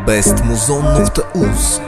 bestmuzon.uz.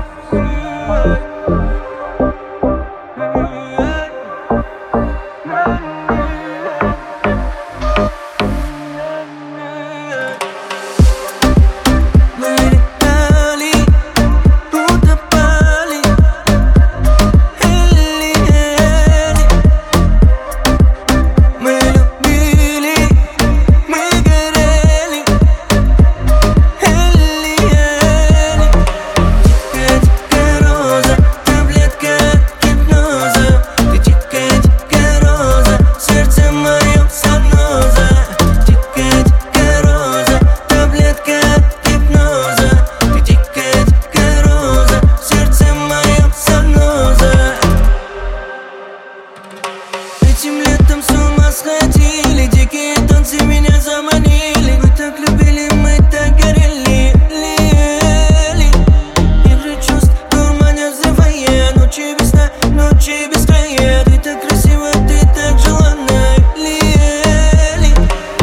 Этим летом с ума сходили, дикие танцы меня заманили. Мы так любили, мы так горели, лели. Игры чувств дурманят, взрывая. Ночи без сна, ночи без края. Ты так красива, ты так желанна, лели.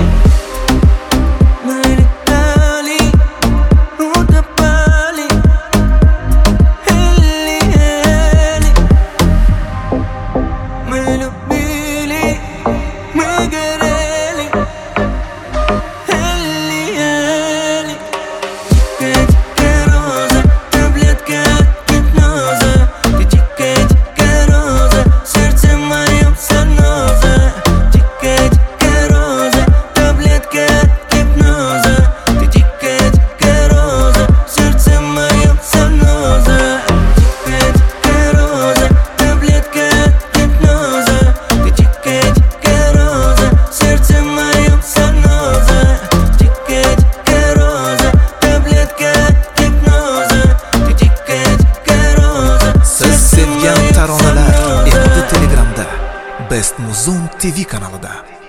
Мы летали, утопали, лели. Мы любили, мы горели, элли-элли. Дикая роза, таблетка от гипноза. Ты дикая роза, сердце моё заноза. Дикая роза, таблетка от гипноза. Ты дикая роза, сердце моё заноза. Дикая роза, таблетка от гипноза. Ты дикая роза, сердце моё заноза. Дикая роза, таблетка от gipnoza. Ты dikaya роза, Siz sevgan taronalar endi Telegramda Best Muzon TV kanalida.